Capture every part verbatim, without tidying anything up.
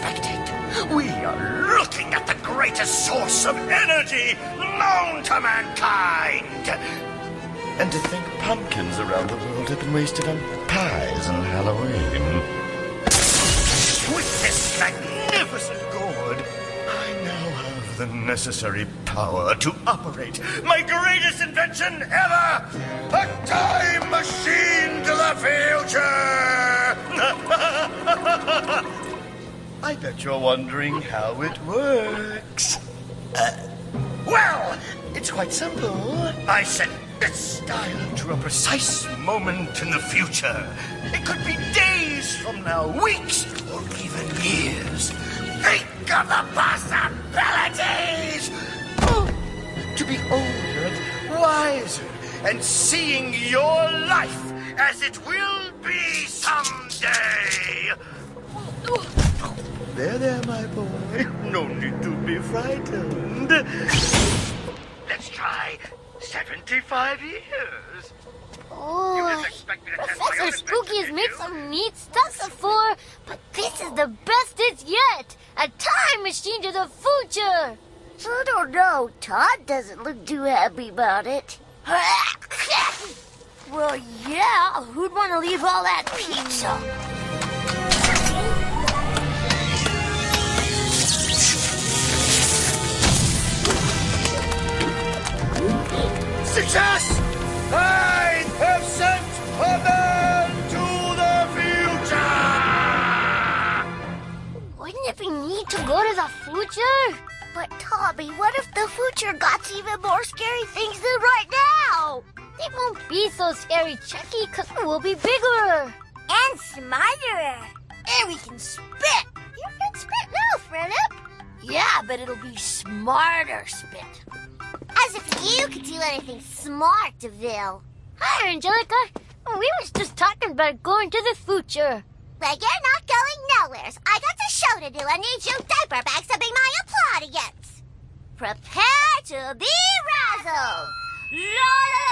unexpected. We are looking at the greatest source of energy known to mankind. And to think pumpkins around the world have been wasted on pies on Halloween. With this magnificent gourd, I now have the necessary power to operate my greatest invention ever! A time machine to the future! I bet you're wondering how it works. Uh, well, it's quite simple. I set this dial to a precise moment in the future. It could be days from now, weeks, or even years. Think of the possibilities! Oh, to be older, wiser, and seeing your life as it will be someday. There, there, my boy. No need to be frightened. Let's try seventy-five years. Oh, Professor Spooky has made some neat stuff before, but this is the best it's yet. A time machine to the future. I don't know. Todd doesn't look too happy about it. Well, yeah, who'd want to leave all that pizza? Success! I have sent a man to the future! Wouldn't it be neat to go to the future? But, Tommy, what if the future got even more scary things than right now? They won't be so scary, Chucky, because we'll be bigger. And smarter. And we can spit. You can spit now, Philip. Yeah, but it'll be smarter spit. As if you could do anything smart, DeVille. Hi, Angelica. We was just talking about going to the future. But you're not going nowheres. I got a show to do and need you diaper bags to be my applaudience. Prepare to be razzled. La la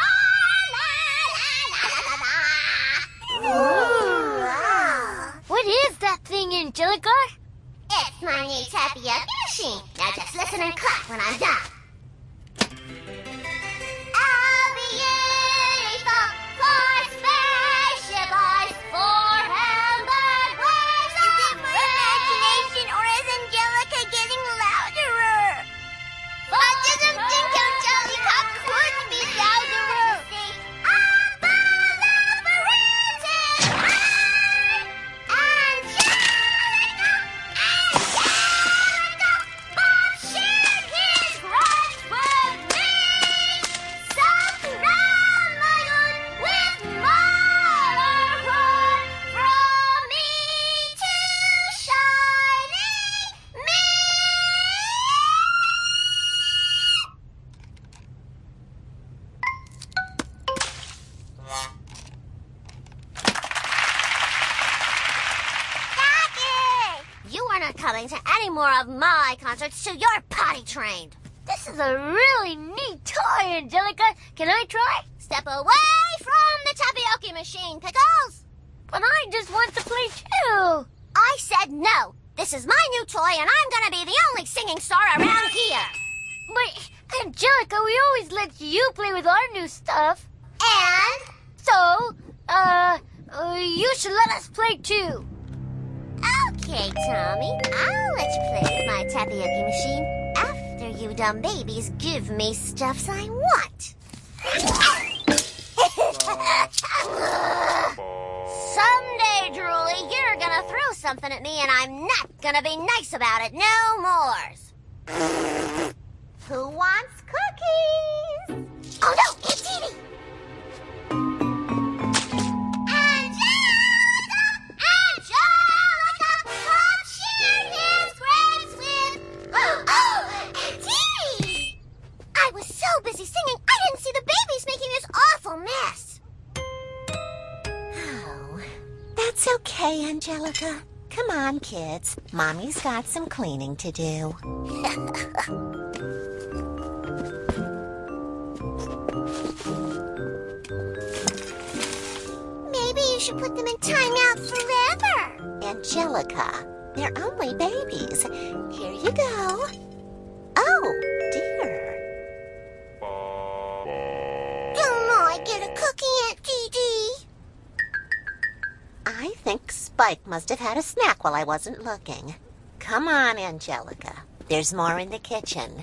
la la la la la la la. What is that thing, Angelica? It's my new tapioca machine. Now just listen and clap when I'm done. I'll be uniform for spaceship eyes, for hamburg waves. Is it my imagination or is Angelica getting louder? I didn't think Angelica could be louder. To any more of my concerts till you're potty trained. This is a really neat toy, Angelica. Can I try? Step away from the tapioca machine, Pickles. But I just want to play too. I said no. This is my new toy, and I'm gonna be the only singing star around here. But, Angelica, we always let you play with our new stuff. And? So, uh, uh you should let us play too. Okay, Tommy, I'll let you play with my tapioca machine after you dumb babies give me stuffs I want. Someday, Drooly, you're gonna throw something at me and I'm not gonna be nice about it no mores. Who wants cookies? Oh no, it's Edie! Busy singing, I didn't see the babies making this awful mess. Oh, that's okay, Angelica. Come on, kids. Mommy's got some cleaning to do. Maybe you should put them in timeout forever. Angelica, They're only babies. Here you go. Oh, dear. Can I get a cookie, Aunt Dee Dee? I think Spike must have had a snack while I wasn't looking. Come on, Angelica. There's more in the kitchen.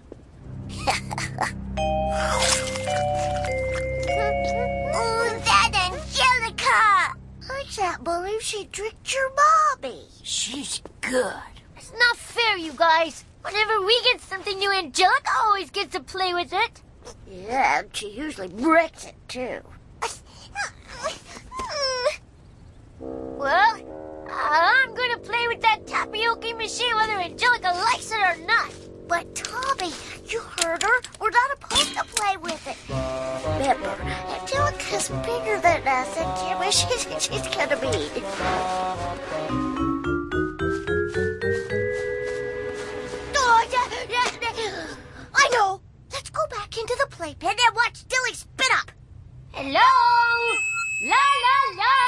Oh, that Angelica! I can't believe she tricked your Bobby. She's good. It's not fair, you guys. Whenever we get something new, Angelica always gets to play with it. Yeah, and she usually breaks it, too. Well, I'm gonna play with that tapioca machine whether Angelica likes it or not. But, Tommy, you heard her. We're not supposed to play with it. Remember, Angelica's bigger than us, and she's, she's gonna be. Oh, yeah, yeah, yeah. I know. Let's go back into the playpen and watch Dilly spit up. Hello? La la la!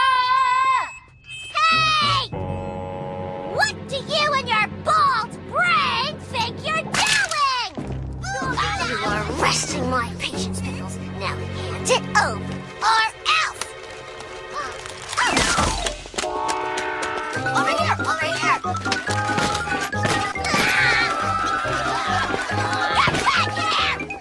Hey! What do you and your bald brain think you're doing? You are arresting my patience, Pickles. Now hand it over, or else. Over here, over here. Get back here!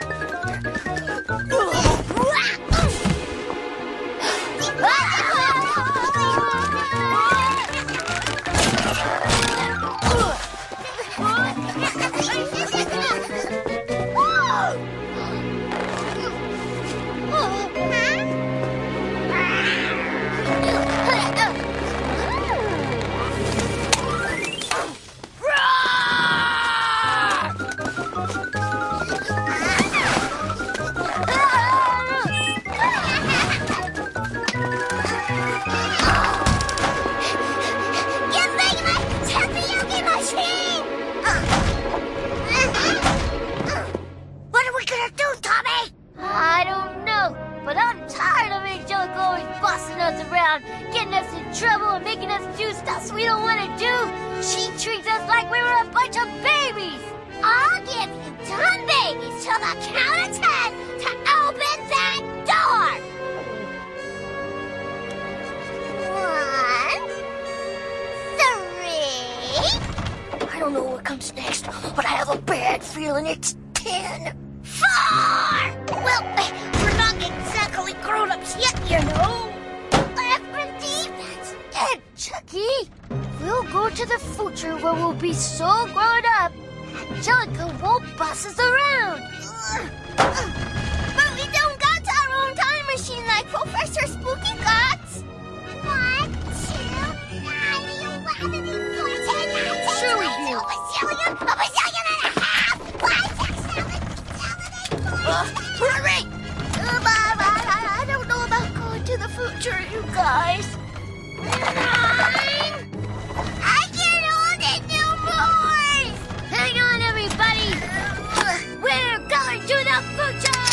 Getting us in trouble and making us do stuff we don't want to do. She treats us like we were a bunch of babies. I'll give you ten babies till the count of ten to open that door. One, three. I don't know what comes next, but I have a bad feeling it's ten. Four. Well, we're not exactly grown-ups yet, you know. And Chucky, we'll go to the future where we'll be so grown up, Angelica won't boss us around. But we don't got our own time machine like Professor Spooky got. One, two, nine, eleven, fourteen, nineteen, Sure we twenty, do. a bazillion, a bazillion and a half. Five, six, seven, seven, eight, nine. Uh, hurry! Uh, but, but, I, I don't know about going to the future, you guys. Nine. I get old and no more. Hang on, everybody! We're going to the future!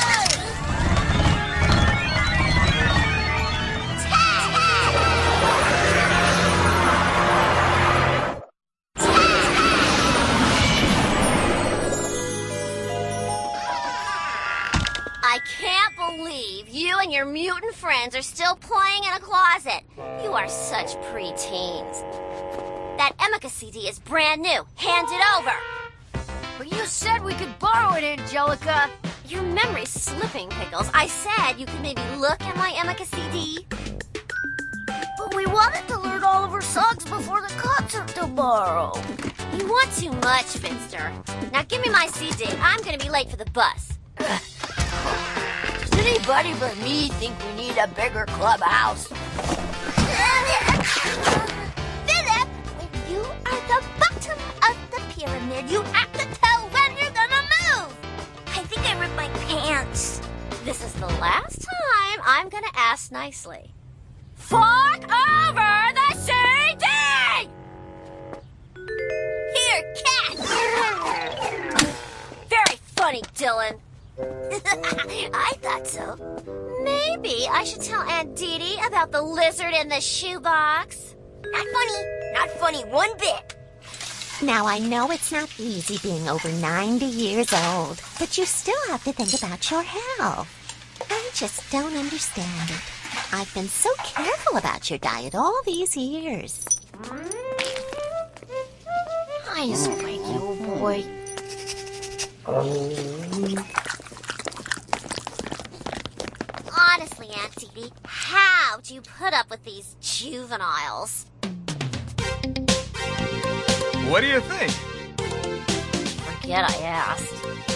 I can't believe you and your mutant friends are still playing in a closet. You are such preteens. That Emeka C D is brand new. Hand it over. But you said we could borrow it, Angelica. Your memory's slipping, Pickles. I said you could maybe look at my Emeka C D. But we wanted to learn all of her songs before the concert tomorrow. You want too much, Finster. Now give me my C D. I'm gonna be late for the bus. Does anybody but me think we need a bigger clubhouse? Philip, when you are the bottom of the pyramid, you have to tell when you're gonna move. I think I ripped my pants. This is the last time I'm gonna ask nicely. Fork over the C D! Here, cat! Very funny, Dylan. I thought so. Maybe I should tell Aunt Dee Dee about the lizard in the shoebox. Not funny. Not funny one bit. Now, I know it's not easy being over ninety years old, but you still have to think about your health. I just don't understand it. I've been so careful about your diet all these years. Hi, Spiky, old boy. Honestly, Aunt Dee, how do you put up with these juveniles? What do you think? Forget I asked.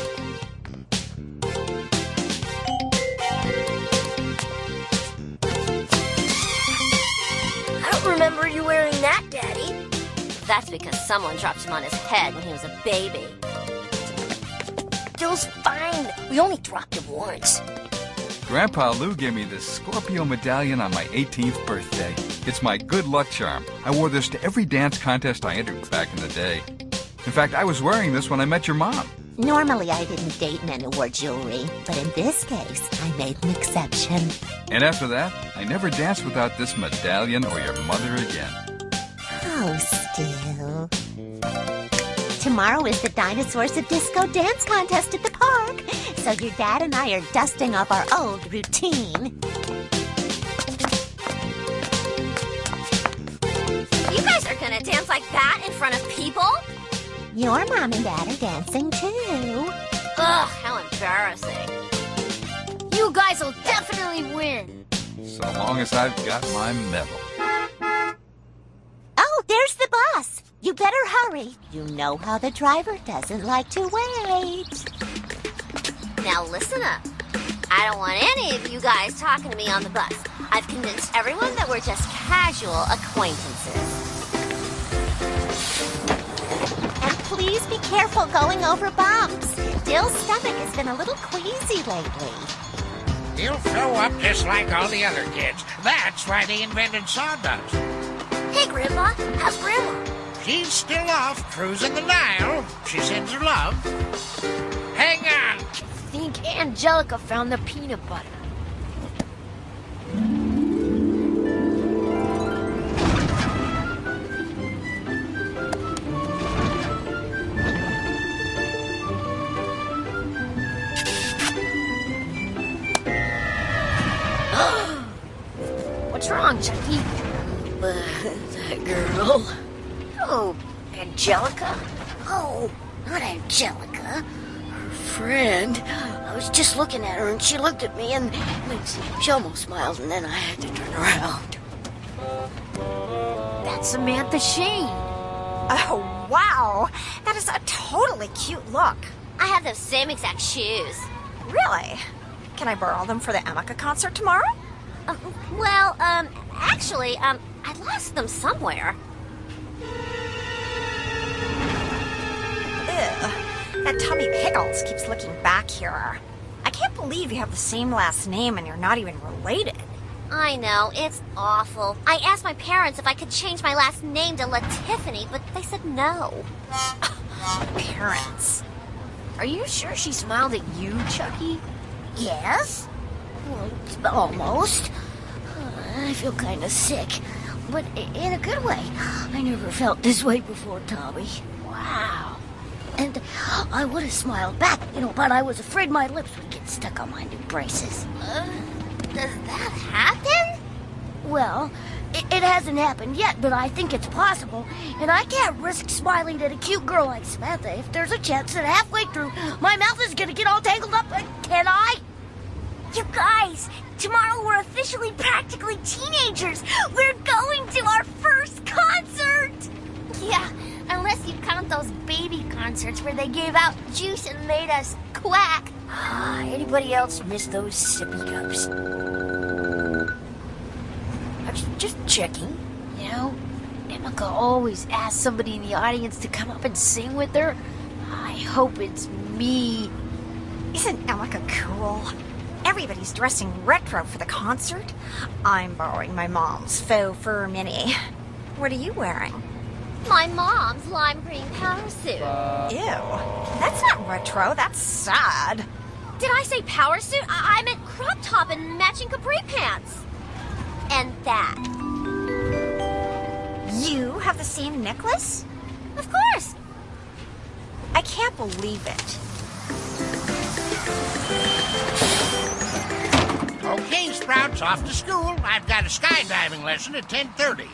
I don't remember you wearing that, Daddy. That's because someone dropped him on his head when he was a baby. Dill's fine. We only dropped him once. Grandpa Lou gave me this Scorpio medallion on my eighteenth birthday. It's my good luck charm. I wore this to every dance contest I entered back in the day. In fact, I was wearing this when I met your mom. Normally, I didn't date men who wore jewelry, but in this case, I made an exception. And after that, I never danced without this medallion or your mother again. Oh, Stu. Tomorrow is the Dinosaurs of Disco dance contest at the park, so your dad and I are dusting off our old routine. You guys are gonna dance like that in front of people? Your mom and dad are dancing too. Ugh, how embarrassing. You guys will definitely win. So long as I've got my medal. Oh, there's the bus. You better hurry. You know how the driver doesn't like to wait. Now listen up. I don't want any of you guys talking to me on the bus. I've convinced everyone that we're just casual acquaintances. And please be careful going over bumps. Dill's stomach has been a little queasy lately. He'll throw up just like all the other kids. That's why they invented sawdust. Hey, Grandpa. How's Grandma? She's still off cruising the Nile. She sends her love. Hang on. I think Angelica found the peanut butter. What's wrong, Chucky? Uh, that girl. Oh, Angelica? Oh, not Angelica. Her friend. I was just looking at her and she looked at me and she almost smiled and then I had to turn around. That's Samantha Shane. Oh, wow. That is a totally cute look. I have those same exact shoes. Really? Can I borrow them for the Emeka concert tomorrow? Um, well, um, actually, um, I lost them somewhere. Ew. That Tubby Pickles keeps looking back here. I can't believe you have the same last name and you're not even related. I know, it's awful. I asked my parents if I could change my last name to Latiffany, but they said no. Parents. Are you sure she smiled at you, Chucky? Yes? Well, almost. I feel kind of sick, but in a good way. I never felt this way before, Tommy. Wow. And I would have smiled back, you know, but I was afraid my lips would get stuck on my new braces. Uh, does that happen? Well, it, it hasn't happened yet, but I think it's possible. And I can't risk smiling at a cute girl like Samantha if there's a chance that halfway through my mouth is going to get all tangled up. Can I? You guys, tomorrow we're officially practically teenagers. We're going to our first concert. Yeah, unless you count those baby concerts where they gave out juice and made us quack. Anybody else miss those sippy cups? I'm just, just checking, you know? Emeka always asks somebody in the audience to come up and sing with her. I hope it's me. Isn't Emeka cool? Everybody's dressing retro for the concert. I'm borrowing my mom's faux fur mini. What are you wearing? My mom's lime green power suit. Ew. That's not retro. That's sad. Did I say power suit? I, I meant crop top and matching capri pants. And that. You have the same necklace? Of course. can't believe it. Okay, Sprouts, off to school. I've got a skydiving lesson at ten thirty.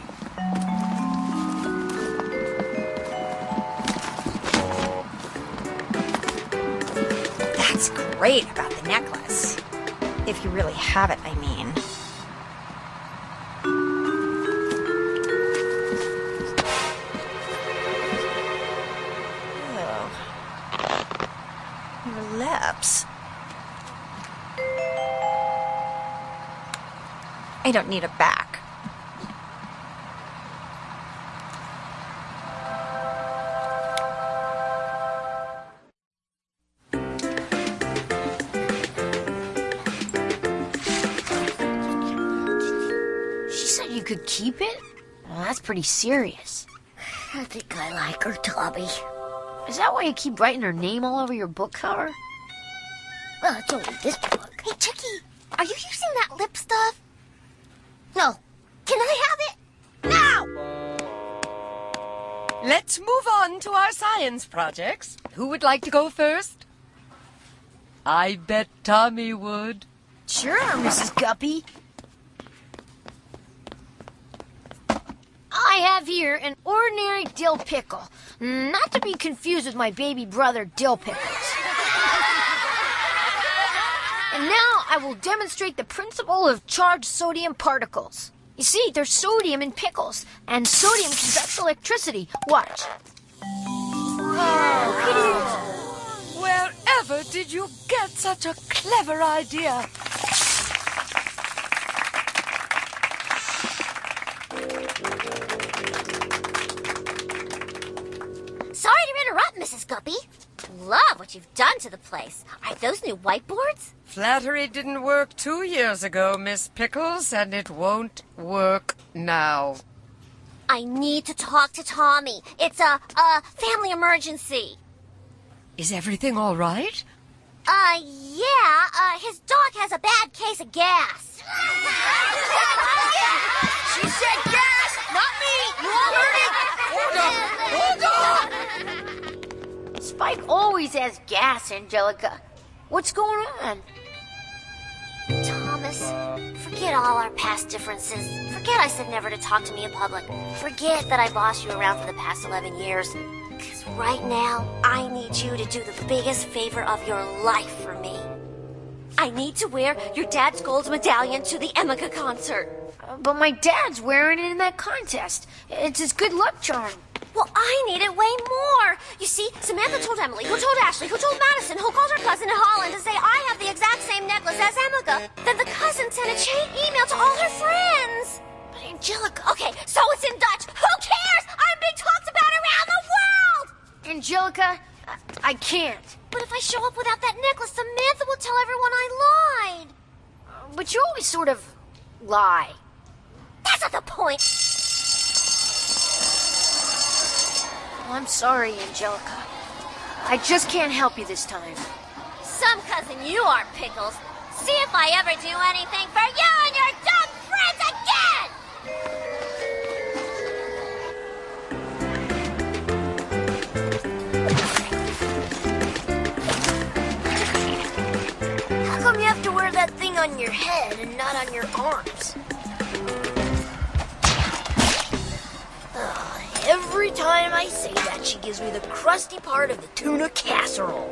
That's great about the necklace. If you really have it, I mean. Oh. Your lips. I don't need a back. She said you could keep it? Well, that's pretty serious. I think I like her, Tommy. Is that why you keep writing her name all over your book cover? Well, it's only this book. Hey, Chucky, are you using that lip stuff? No. Can I have it? No! Let's move on to our science projects. Who would like to go first? I bet Tommy would. Sure, Missus Guppy. I have here an ordinary dill pickle, not to be confused with my baby brother Dill Pickles. And now I will demonstrate the principle of charged sodium particles. You see, there's sodium in pickles, and sodium conducts electricity. Watch. Wherever did you get such a clever idea? Sorry to interrupt, Missus Guppy. Love what you've done to the place. Are those new whiteboards? Flattery didn't work two years ago, Miss Pickles, and it won't work now. I need to talk to Tommy. It's a, a family emergency. Is everything all right? Uh, yeah, uh, his dog has a bad case of gas. She said gas, not me. You all heard it? Hold on, hold on. Spike always has gas, Angelica. What's going on? Thomas, forget all our past differences. Forget I said never to talk to me in public. Forget that I bossed you around for the past eleven years. Because right now, I need you to do the biggest favor of your life for me. I need to wear your dad's gold medallion to the Emeka concert. Uh, but my dad's wearing it in that contest. It's his good luck charm. Well, I need it way more. You see, Samantha told Emily, who told Ashley, who told Madison, who called her cousin in Holland to say I have the exact same necklace as Emeka. Then the cousin sent a chain email to all her friends. But Angelica... Okay, so it's in Dutch. Who cares? I'm being talked about around the world! Angelica, I, I can't. But if I show up without that necklace, Samantha will tell everyone I lied. Uh, but you always sort of lie. That's not the point. I'm sorry, Angelica. I just can't help you this time. Some cousin you are, Pickles. See if I ever do anything for you and your dumb friends again! How come you have to wear that thing on your head and not on your arms? Every time I say that, she gives me the crusty part of the tuna casserole.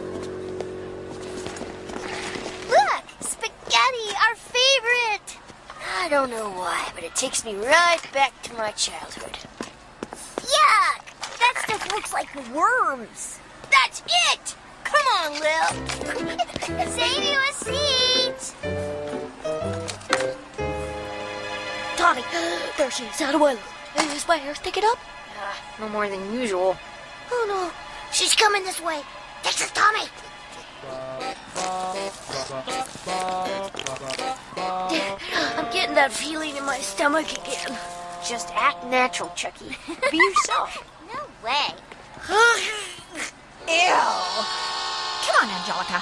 Look! Spaghetti, our favorite! I don't know why, but it takes me right back to my childhood. Yuck! That stuff looks like worms. That's it! Come on, Lil. Save you a seat! Tommy, there she is. How do I look? Is my hair sticking up? Uh, no more than usual. Oh no, she's coming this way. Take this, Tommy. I'm getting that feeling in my stomach again. Just act natural, Chucky. Be yourself. No way. Ew. Come on, Angelica.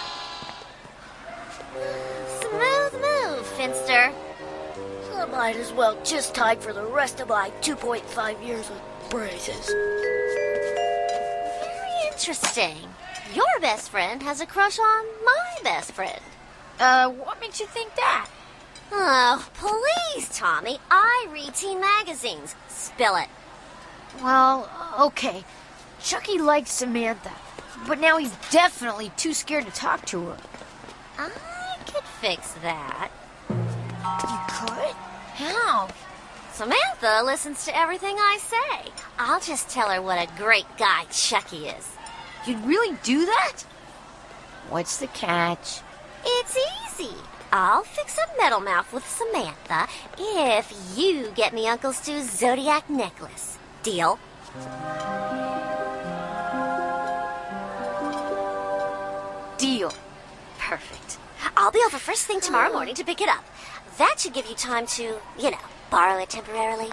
Smooth move, Finster. I might as well just type for the rest of my two point five years with braces. Very Interesting. Your best friend has a crush on my best friend. Uh, what makes you think that? Oh, please, Tommy. I read teen magazines. Spill it. Well, okay. Chucky likes Samantha, but now he's definitely too scared to talk to her. I could fix that. You could? How? Samantha listens to everything I say. I'll just tell her what a great guy Chucky is. You'd really do that? What's the catch? It's easy. I'll fix up Metal Mouth with Samantha if you get me Uncle Stu's Zodiac necklace. Deal? Deal. Perfect. I'll be over first thing tomorrow morning to pick it up. That should give you time to, you know, borrow it temporarily.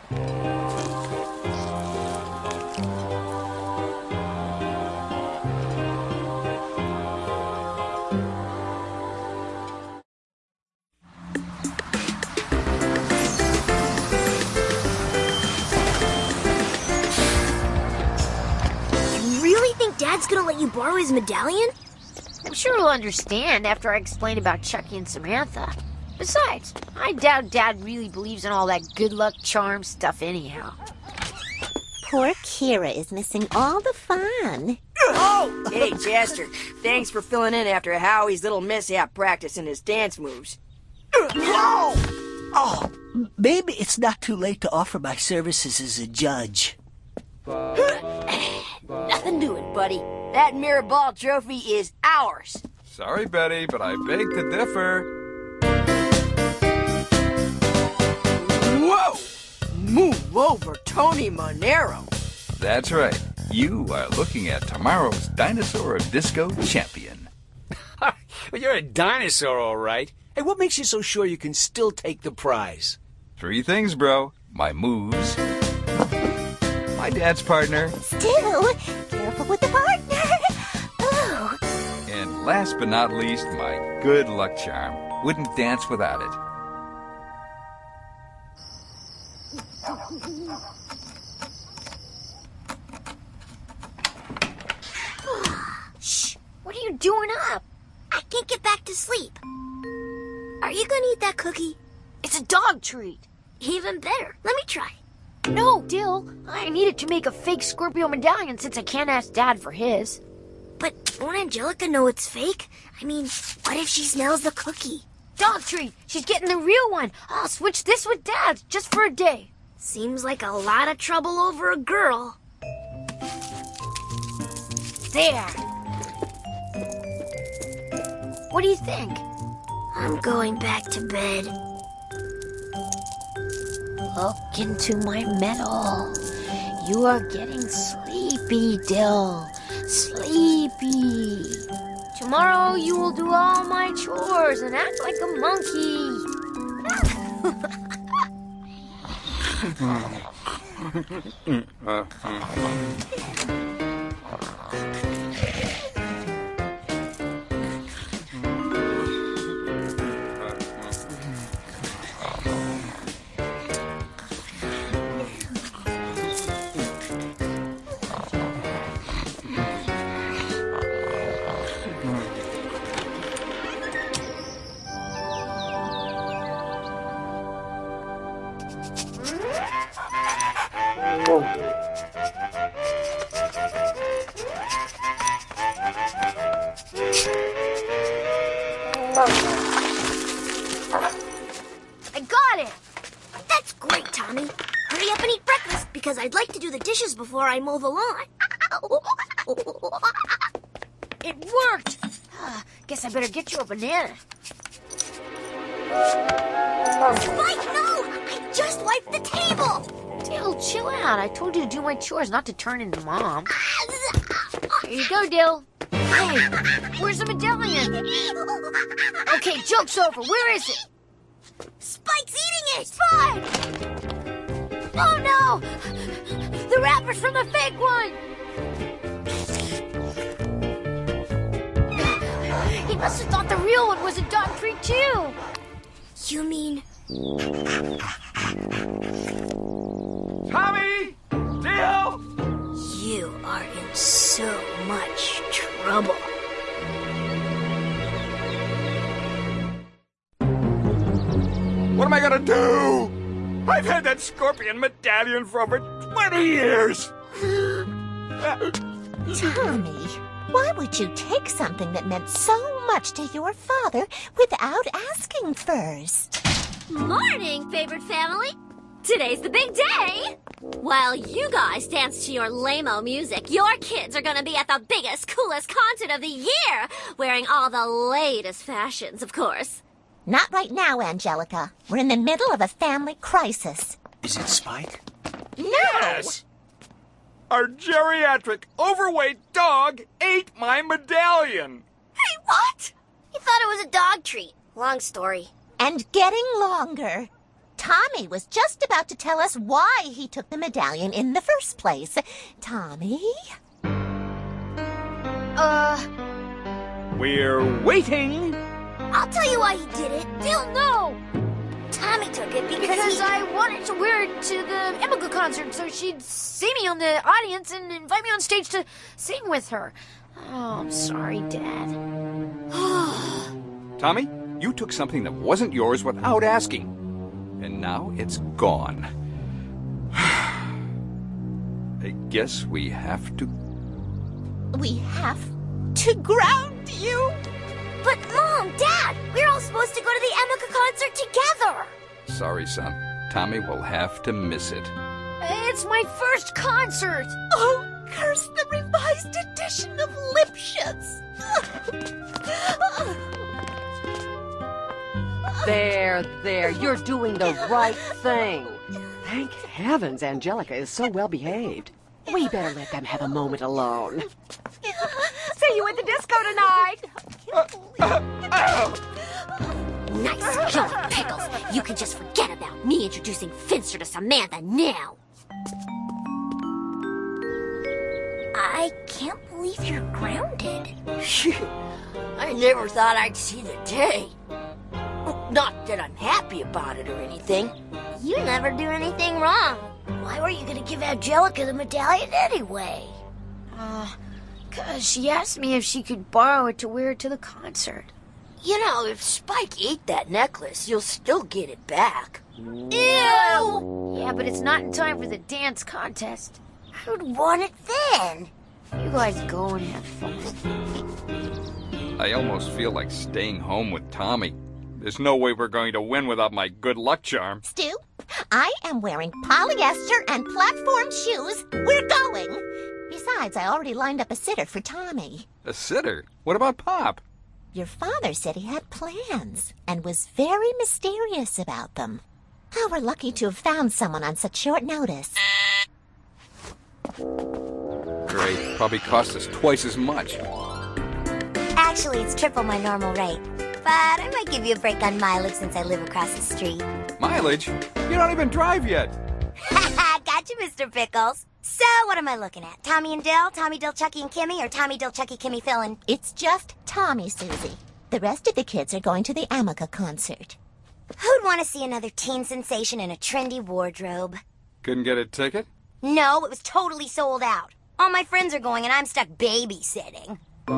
Dad's gonna let you borrow his medallion? I'm sure he'll understand after I explain about Chucky and Samantha. Besides, I doubt Dad really believes in all that good luck charm stuff anyhow. Poor Kira is missing all the fun. Oh! Hey, Chester. Thanks for filling in after Howie's little mishap practicing his dance moves. Whoa! Oh, maybe it's not too late to offer my services as a judge. Nothing doing, buddy. That mirror ball trophy is ours. Sorry, Betty, but I beg to differ. Whoa! Move over, Tony Monero. That's right. You are looking at tomorrow's Dinosaur of Disco champion. Well, you're a dinosaur, all right. Hey, what makes you so sure you can still take the prize? Three things, bro. My moves, my dance partner, Still, careful with the partner. Oh. and last but not least, my good luck charm. Wouldn't dance without it. Shh! What are you doing up? I can't get back to sleep. Are you gonna eat that cookie? It's a dog treat. Even better. Let me try. No, Dill. I needed to make a fake Scorpio medallion since I can't ask Dad for his. But won't Angelica know it's fake? I mean, what if she smells the cookie? Dog treat. She's getting the real one. I'll switch this with Dad's just for a day. Seems like a lot of trouble over a girl. There. What do you think? I'm going back to bed. Look into my medal. You are getting sleepy, Dill. Sleepy. Tomorrow you will do all my chores and act like a monkey. I got it! That's great, Tommy. Hurry up and eat breakfast, because I'd like to do the dishes before I mow the lawn. It worked! Uh, guess I better get you a banana. Spike, no! I just wiped the table! Dill, chill out. I told you to do my chores, not to turn into Mom. Here you go, Dill. Hey, where's the medallion? Okay, joke's over. Where is it? Spike's eating it! Spike! Oh, no! The wrapper's from the fake one! He must have thought the real one was a dog treat, too. You mean... Tommy! Dill! You are in so much trouble. What am I gonna do? I've had that scorpion medallion for over twenty years. Tommy, why would you take something that meant so much to your father without asking first? Morning, favorite family. Today's the big day. While you guys dance to your lame-o music, your kids are gonna be at the biggest, coolest concert of the year, wearing all the latest fashions, of course. Not right now, Angelica. We're in the middle of a family crisis. Is it Spike? No! Yes! Our geriatric, overweight dog ate my medallion. Hey, what? He thought it was a dog treat. Long story. And getting longer. Tommy was just about to tell us why he took the medallion in the first place. Tommy? Uh... We're waiting. I'll tell you why he did it. Phil, no! Tommy took it because, Because he... I wanted to wear it to the Emika concert so she'd see me on the audience and invite me on stage to sing with her. Oh, I'm sorry, Dad. Tommy, you took something that wasn't yours without asking. And now it's gone. I guess we have to... We have to ground you. But Mom, Dad, we're all supposed to go to the Emika concert together. Sorry, son. Tommy will have to miss it. It's my first concert. Oh, curse the revised edition of Lipschitz. There, there, you're doing the right thing. Thank heavens Angelica is so well behaved. We better let them have a moment alone. See you at the disco tonight. Nice killer Pickles. You can just forget about me introducing Finster to Samantha now. I can't believe you're grounded. I never thought I'd see the day. Not that I'm happy about it or anything. You never do anything wrong. Why were you gonna give Angelica the medallion anyway? Uh, cause she asked me if she could borrow it to wear it to the concert. You know, if Spike ate that necklace, you'll still get it back. Ew! Yeah, but it's not in time for the dance contest. Who'd want it then? You guys go and have fun. I almost feel like staying home with Tommy. There's no way we're going to win without my good luck charm. Stu, I am wearing polyester and platform shoes. We're going. Besides, I already lined up a sitter for Tommy. A sitter? What about Pop? Your father said he had plans and was very mysterious about them. Oh, we're lucky to have found someone on such short notice. Great. Probably cost us twice as much. Actually, it's triple my normal rate. But I might give you a break on mileage since I live across the street. Mileage? You don't even drive yet. Got you, Mister Pickles. So, what am I looking at? Tommy and Dill, Tommy, Dill, Chucky, and Kimmy, or Tommy, Dill, Chucky, Kimmy, Phil, and... It's just Tommy, Susie. The rest of the kids are going to the Emika concert. Who'd want to see another teen sensation in a trendy wardrobe? Couldn't get a ticket? No, it was totally sold out. All my friends are going, and I'm stuck babysitting.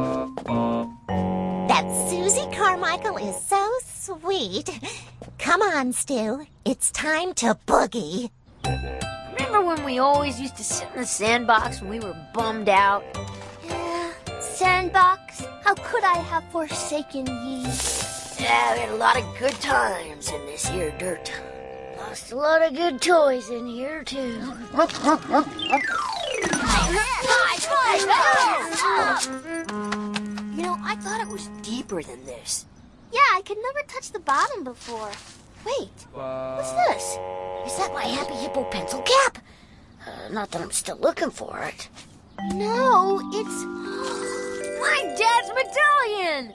That Susie Carmichael is so sweet. Come on, Stu. It's time to boogie. Remember when we always used to sit in the sandbox when we were bummed out? Yeah, sandbox? How could I have forsaken ye? Yeah, we had a lot of good times in this here dirt. Lost a lot of good toys in here, too. You know, I thought it was deeper than this. Yeah, I could never touch the bottom before. Wait, what's this? Is that my Happy Hippo pencil cap? Uh, not that I'm still looking for it. No, it's... My dad's medallion!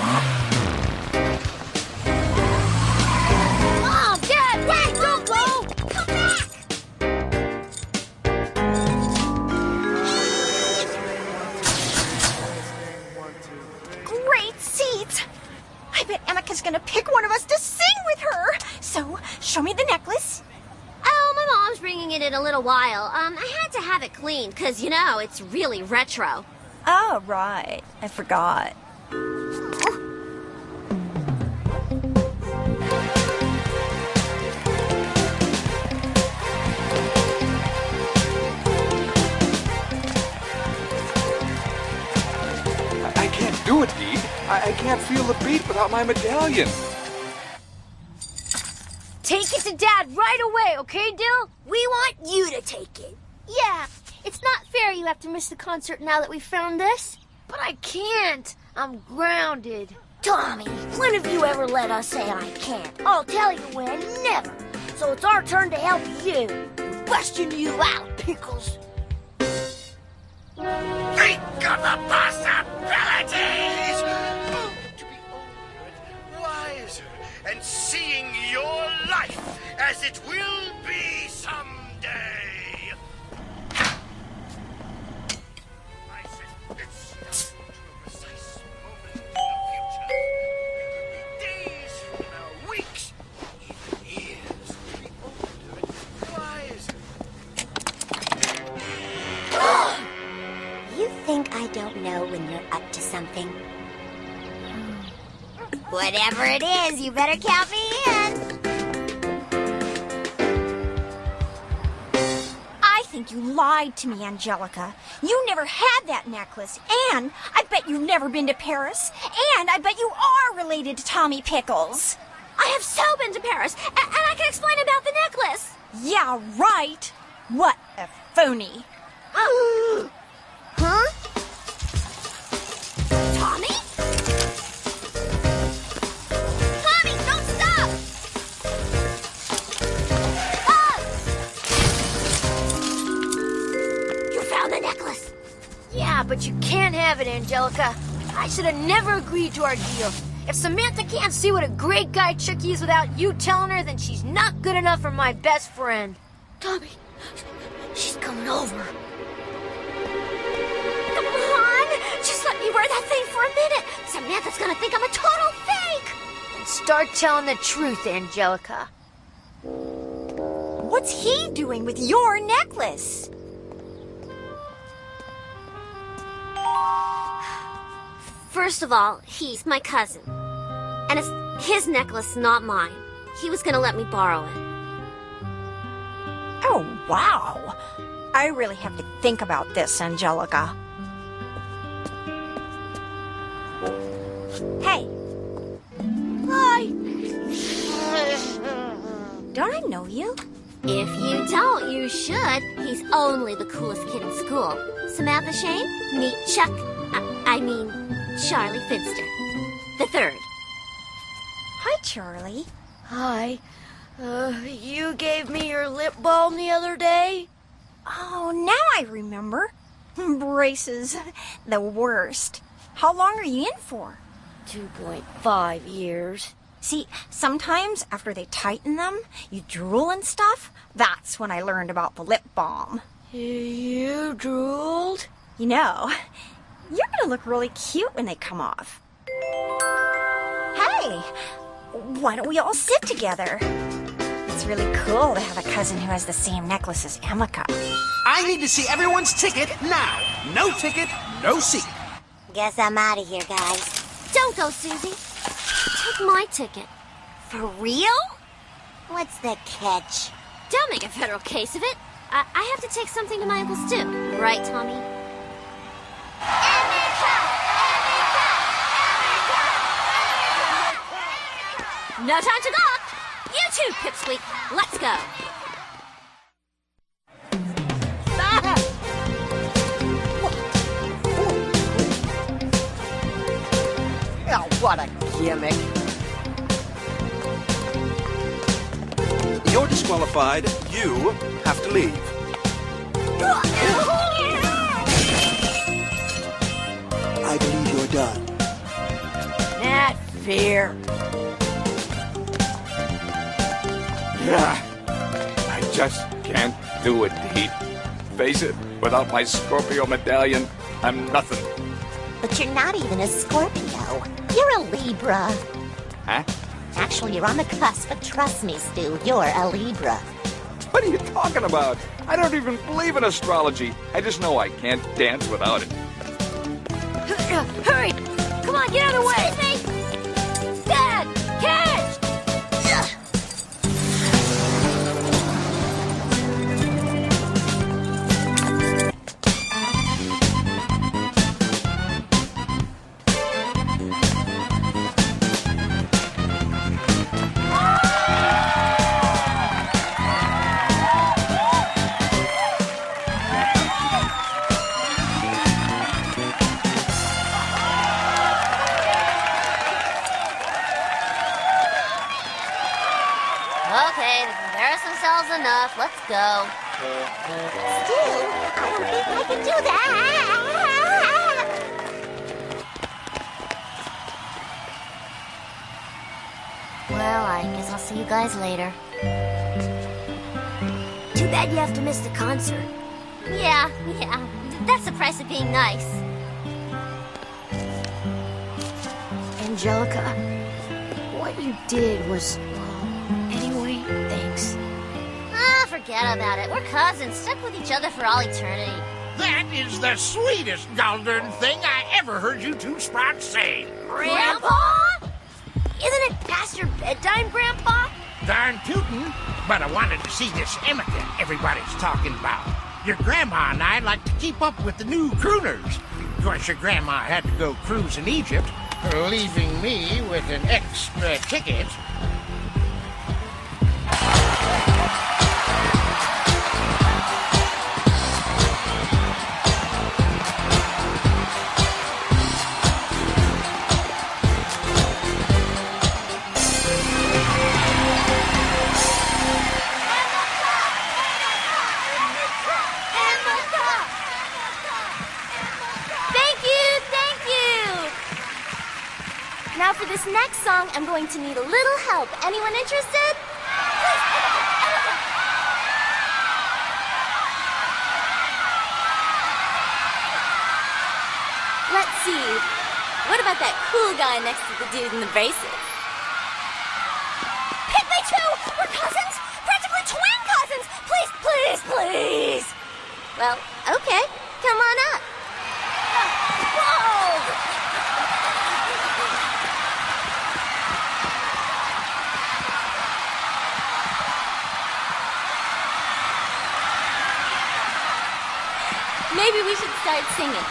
Mom, Dad, wait, don't go! Come back! Great seats! I bet Emika's gonna pick one of us to sing with her. So, show me the necklace. Oh, my mom's bringing it in a little while. Um, I had to have it cleaned, because, you know, it's really retro. Oh, right. I forgot. I can't do it, Dee. I, I can't feel the beat without my medallion. Take it to Dad right away, okay, Dill? We want you to take it. Yeah, it's not fair you have to miss the concert now that we found this. But I can't. I'm grounded. Tommy, when have you ever let us say I can't? I'll tell you when, never. So it's our turn to help you. Busting you out, Pickles. Think of the possibilities! To be older, wiser, and seeing your life as it will be someday. I said it's not to a precise moment in the future. It could be days from now, weeks, even years. To be older and wiser. You think I don't know when you're up to something? Whatever it is, you better count me in. I think you lied to me, Angelica. You never had that necklace, and I bet you've never been to Paris, and I bet you are related to Tommy Pickles. I have so been to Paris, and, and I can explain about the necklace. Yeah, right. What a phony. Huh? Tommy? Tommy, don't stop! Ah! You found the necklace. Yeah, but you can't have it, Angelica. I should have never agreed to our deal. If Samantha can't see what a great guy Chucky is without you telling her, then she's not good enough for my best friend. Tommy, she's coming over. Come on! Just let me wear that thing for a minute. Samantha's gonna think I'm a total fake. Then start telling the truth, Angelica. What's he doing with your necklace? First of all, he's my cousin. And it's his necklace, not mine. He was gonna let me borrow it. Oh, wow. I really have to think about this, Angelica. Hey. Hi. Don't I know you? If you don't, you should. He's only the coolest kid in school. Samantha Shane, meet Chuck. I, I mean, Charlie Finster. The third. Hi, Charlie. Hi. Uh, you gave me your lip balm the other day? Oh, now I remember. Braces. The worst. How long are you in for? two point five years. See, sometimes after they tighten them, you drool and stuff. That's when I learned about the lip balm. You drooled? You know, you're gonna look really cute when they come off. Hey, why don't we all sit together? It's really cool to have a cousin who has the same necklace as Emika. I need to see everyone's ticket now. No ticket, no seat. Guess I'm out of here, guys. Don't go, Susie. Take my ticket. For real? What's the catch? Don't make a federal case of it. I, I have to take something to my Uncle Stu. Right, Tommy? Emika! Emika! Emika! No time to gawk. You too, Pipsqueak. Let's go. Oh, what a gimmick. You're disqualified. You have to leave. I believe you're done. Not fair. I just can't do it, Dee. Face it, without my Scorpio medallion, I'm nothing. But you're not even a Scorpio. You're a Libra. Huh? Actually, you're on the cusp, but trust me, Stu, you're a Libra. What are you talking about? I don't even believe in astrology. I just know I can't dance without it. Hurry! Come on, get out of the way! Dad! Catch! Okay, the comparison cell's enough. Let's go. Still, I don't think I can do that. Well, I guess I'll see you guys later. Too bad you have to miss the concert. Yeah, yeah. That's the price of being nice. Angelica, what you did was... Anyway, thanks. Ah, forget about it. We're cousins, stuck with each other for all eternity. That is the sweetest golden thing I ever heard you two sprouts say. Grandpa? Isn't it past your bedtime, Grandpa? Darn tootin', but I wanted to see this Emeka everybody's talking about. Your grandma and I like to keep up with the new crooners. Of course, your grandma had to go cruise in Egypt, leaving me with an extra ticket. Now for this next song, I'm going to need a little help. Anyone interested? Let's see. What about that cool guy next to the dude in the braces? Pick me too! We're cousins! Practically twin cousins! Please, please, please! Well, okay. Come on up. Whoa! Maybe we should start singing.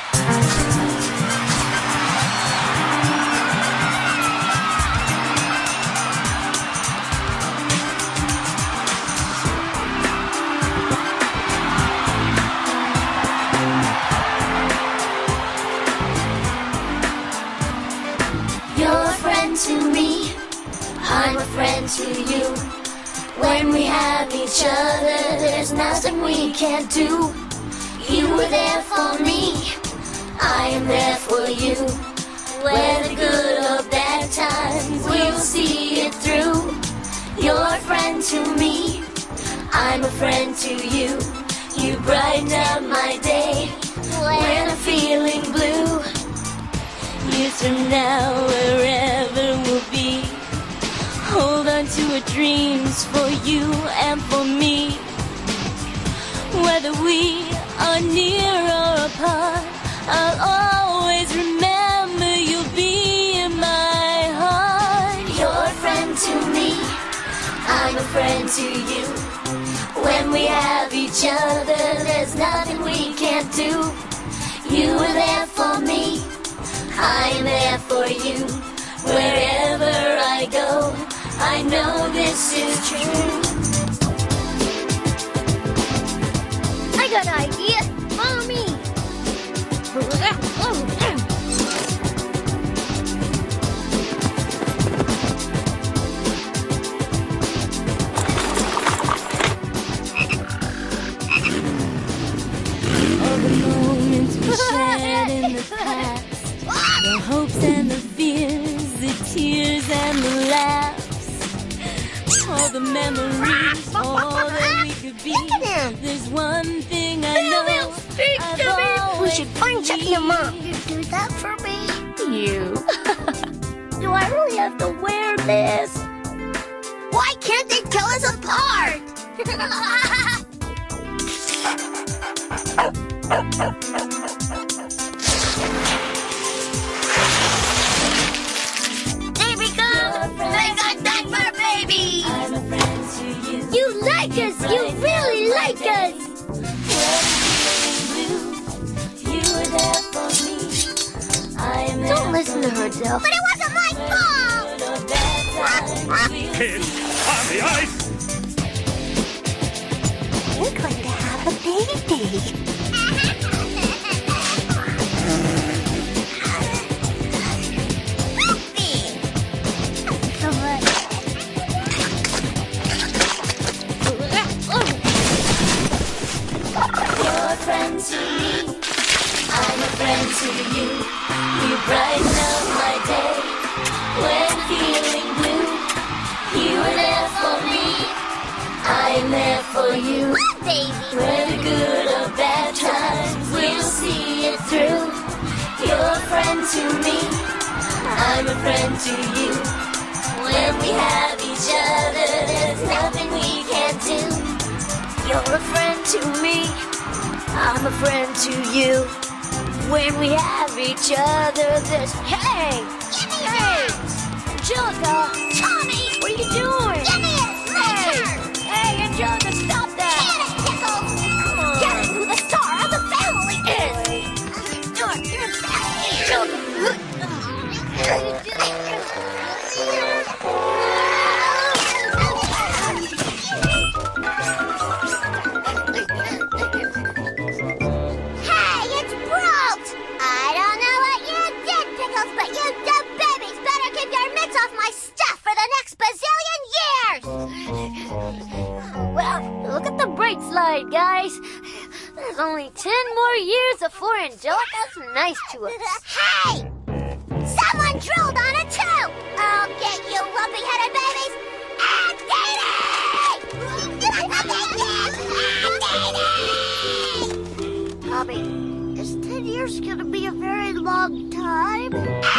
You're a friend to me, I'm a friend to you. When we have each other, there's nothing we can't do. You were there for me, I am there for you. Whether good or bad times, we'll see it through. You're a friend to me, I'm a friend to you. You brighten up my day when I'm feeling blue. Years from now, wherever we'll be, hold on to our dreams for you and for me. Whether we are near or apart, I'll always remember you'll be in my heart. You're a friend to me, I'm a friend to you. When we have each other, there's nothing we can't do. You were there for me, I'm there for you. Wherever I go, I know this is true. I got an idea. Follow me. All the moments we shared in the past, the hopes and the fears, the tears and the laughs, all the memories, all that we could be. There's one thing I know, Speak I've to me. We always should find Chucky and Mom. You do that for me? You. Do I really have to wear this? Why can't they tell us apart? listen to her, Dill. But it wasn't my fault! Kids on the ice! We're going to have a baby. You're a friend to me, I'm a friend to you. You brighten up my day when feeling blue. You are there for me, I'm there for you. Baby! Whether good or bad times, we'll see it through. You're a friend to me, I'm a friend to you. When we have each other, there's nothing we can't do. You're a friend to me, I'm a friend to you. When we have each other, there's... Hey! Give me Hey! Angelica! Tommy! What are you doing? Give me it! My Hey! turn! Hey, Angelica, stop that! Get it, Pickles! Come on. Get it, who the star of the family is! Do it, do it fast, Hey, it's Brooks! I don't know what you did, Pickles, but you two babies better keep your mitts off my stuff for the next bazillion years! Well, look at the bright slide, guys. There's only ten more years before Angelica's nice to us. Hey! Someone drilled on it too! I'll get you, lumpy-headed babies! And Bobby, is ten years gonna be a very long time?